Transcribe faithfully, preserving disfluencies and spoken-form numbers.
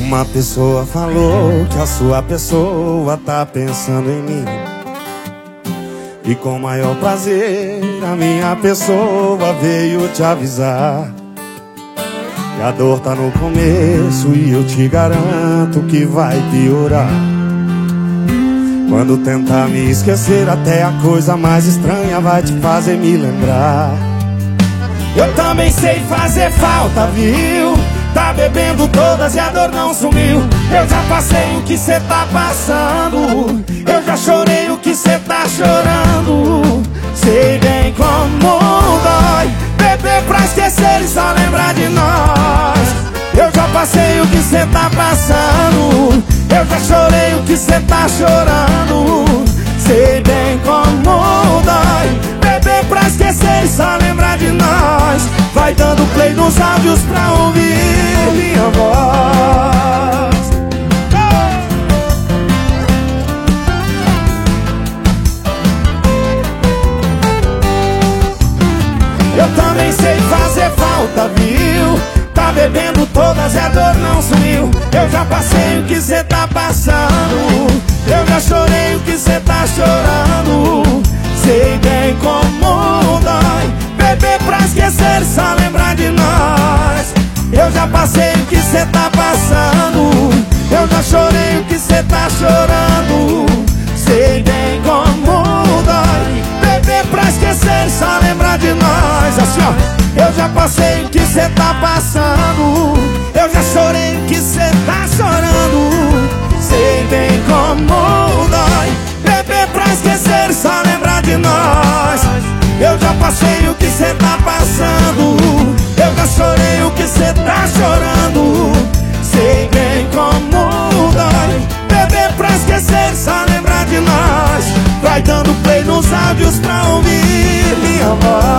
Uma pessoa falou que a sua pessoa tá pensando em mim, e com maior prazer a minha pessoa veio te avisar que a dor tá no começo e eu te garanto que vai piorar. Quando tentar me esquecer, até a coisa mais estranha vai te fazer me lembrar. Eu também sei fazer falta, viu? Tá bebendo todas e a dor não sumiu. Eu já passei o que cê tá passando, eu já chorei o que cê tá chorando. Sei bem como dói beber pra esquecer e só lembrar de nós. Eu já passei o que cê tá passando, eu já chorei o que cê tá chorando. Sei bem como dói beber pra esquecer e só lembrar de nós. Vai dando play nos áudios pra ouvir minha voz. Eu também sei fazer falta, viu? Tá bebendo todas e a dor não sumiu. Eu já passei o que cê tá passando, eu já chorei o que cê tá chorando. Sei bem como dói beber pra esquecer e só lembrar de nós. Eu já passei o que cê tá passando, eu já chorei o que cê tá chorando. Sei bem como dói beber pra esquecer e só lembrar de nós. Assim ó, eu já passei o que cê tá passando, eu já chorei o que cê tá chorando. Sei bem como dói beber pra esquecer e só lembrar de nós. Eu já passei o que cê tá passando, eu já chorei o que cê tá chorando. Sei bem como dói beber pra esquecer e só lembrar de nós. Vai dando play nos áudios pra ouvir minha voz.